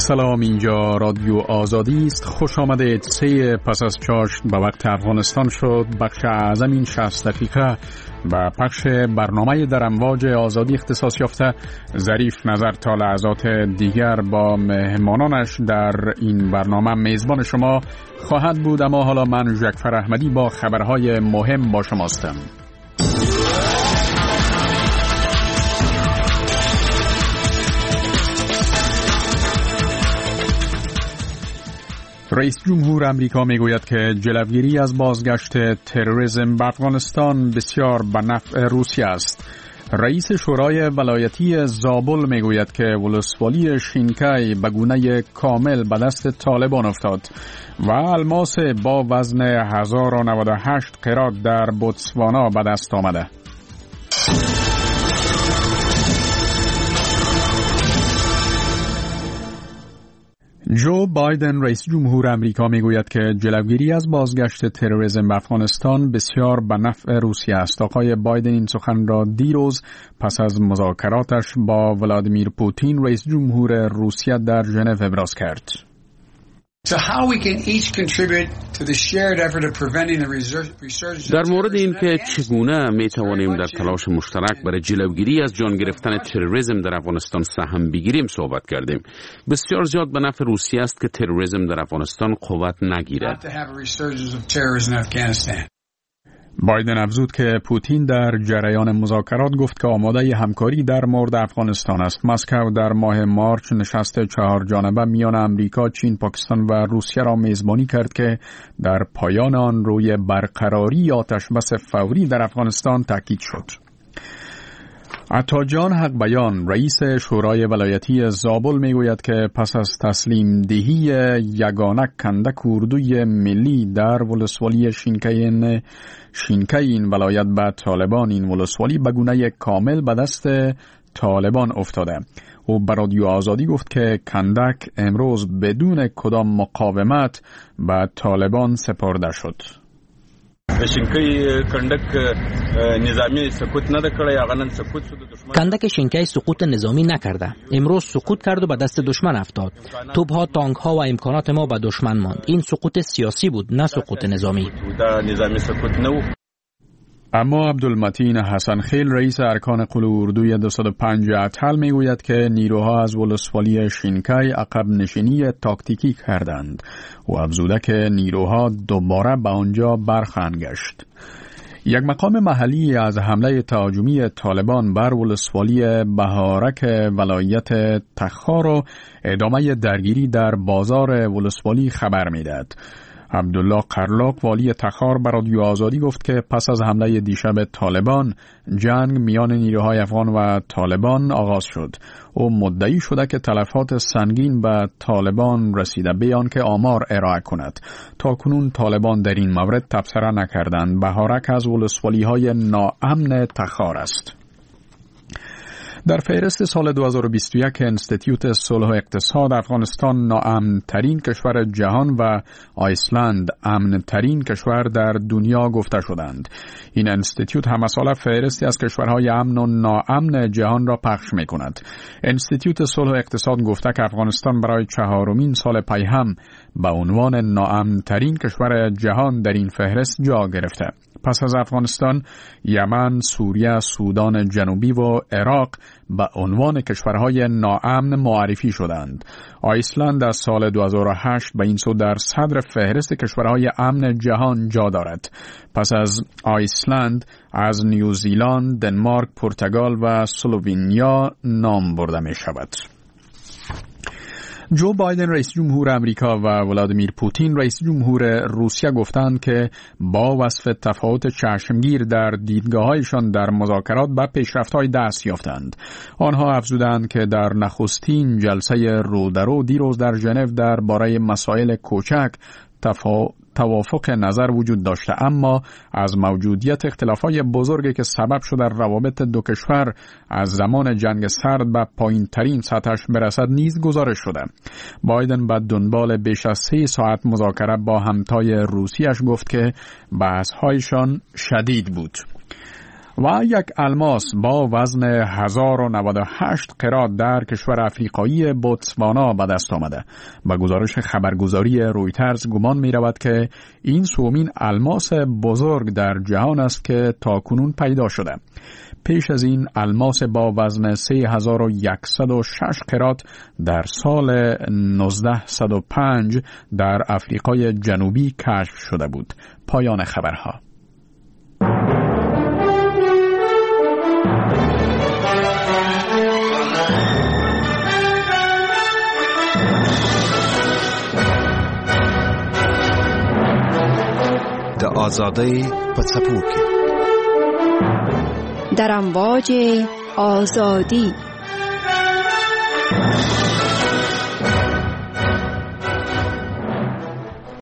سلام، اینجا رادیو آزادی است. خوش آمدید. 3 پس از چاشت به وقت افغانستان شد. بخش اعظم این 60 دقیقه و پخش برنامه در امواج آزادی اختصاص یافته ظریف نظر تا لحظات دیگر با مهمانانش در این برنامه میزبان شما خواهد بود. اما حالا من جعفر احمدی با خبرهای مهم با شماستم. رئیس جمهور امریکا میگوید که جلوگیری از بازگشت تروریسم به افغانستان بسیار به نفع روسیه است. رئیس شورای ولایتی زابل میگوید که ولسوالی شینکای به گونه کامل به دست طالبان افتاد و الماس با وزن 1098 قرات در بوتسوانا به دست آمده. جو بایدن رئیس جمهور امریکا میگوید که جلوگیری از بازگشت تروریسم به افغانستان بسیار به نفع روسیه است. آقای بایدن این سخن را دیروز پس از مذاکراتش با ولادیمیر پوتین رئیس جمهور روسیه در ژنو ابراز کرد. در مورد اینکه چگونه می توانیم در تلاش مشترک برای جلوگیری از جان گرفتن تروریسم در افغانستان سهم بگیریم صحبت کردیم. بسیار زیاد به نفع روسیه است که تروریسم در افغانستان قوت نگیرد. بایدن افزود که پوتین در جریان مذاکرات گفت که آماده همکاری در مورد افغانستان است. مسکو در ماه مارچ نشست 4 جانبه میان امریکا، چین، پاکستان و روسیه را میزبانی کرد که در پایان آن روی برقراری آتشبس فوری در افغانستان تاکید شد. عطاجان حق بیان رئیس شورای ولایتی زابل میگوید که پس از تسلیم دهی یگانه کندک اردوی ملی در ولسوالی شینکای این ولایت به طالبان، این ولسوالی به گونه کامل به دست طالبان افتاده. او به رادیو آزادی گفت که کندک امروز بدون کدام مقاومت به طالبان سپرده شد. کندک شینکای سقوط نظامی نکرده، امروز سقوط کرد و به دست دشمن افتاد. توپ‌ها، تانک‌ها و امکانات ما به دشمن ماند. این سقوط سیاسی بود، نه سقوط نظامی. اما عبدالمتین حسن خیل رئیس ارکان قلو اردوی 205 اتل میگوید که نیروها از ولسوالی شینکای عقب نشینی تاکتیکی کردند و افزوده که نیروها دوباره به آنجا برخواهند گشت. یک مقام محلی از حمله تهاجمی طالبان بر ولسوالی بهارک ولایت تخار و ادامه درگیری در بازار ولسوالی خبر میدهد. عبدالله قرلاق والی تخار به رادیو آزادی گفت که پس از حمله دیشب طالبان جنگ میان نیروهای افغان و طالبان آغاز شد. او مدعی شده که تلفات سنگین به طالبان رسیده بیان که آمار ارائه کند. تا کنون طالبان در این مورد تبصره نکردند. بهارک از ولسوالی‌های ناامن تخار است. در فهرست سال 2021 انستیتیوت صلح و اقتصاد افغانستان ناامن ترین کشور جهان و آیسلند امن ترین کشور در دنیا گفته شدند. این انستیتیوت همساله فهرستی از کشورهای امن و ناامن جهان را پخش می کند. انستیتیوت صلح و اقتصاد گفته که افغانستان برای 4مین سال پی هم به عنوان ناامن ترین کشور جهان در این فهرست جا گرفته. پس از افغانستان، یمن، سوریه، سودان جنوبی و عراق به عنوان کشورهای ناامن معرفی شدند. آیسلند از سال 2008 به این سو در صدر فهرست کشورهای امن جهان جا دارد. پس از آیسلند از نیوزیلند، دنمارک، پرتغال و اسلوونیا نام برده می شود. جو بایدن رئیس جمهور امریکا و ولادیمیر پوتین رئیس جمهور روسیه گفتند که با وصف تفاوت چشمگیر در دیدگاه‌هایشان در مذاکرات به پیشرفت‌های دست یافتند. آنها افزودند که در نخستین جلسه رودرو دیروز در ژنو درباره مسائل کوچک توافق نظر وجود داشته، اما از موجودیت اختلافات بزرگی که سبب شده روابط دو کشور از زمان جنگ سرد به پایین ترین سطحش برسد نیز گزارش شده. بایدن به دنبال بیش از 3 ساعت مذاکره با همتای روسیش گفت که بحث‌هایشان شدید بود. و یک الماس با وزن 1098 قرات در کشور افریقایی بوتسوانا به دست آمده. به گزارش خبرگزاری رویترز گمان می رود که این سومین الماس بزرگ در جهان است که تاکنون پیدا شده. پیش از این الماس با وزن 3106 قرات در سال 1905 در افریقای جنوبی کشف شده بود. پایان خبرها. د آزادۍ په څپو کې در امواج آزادی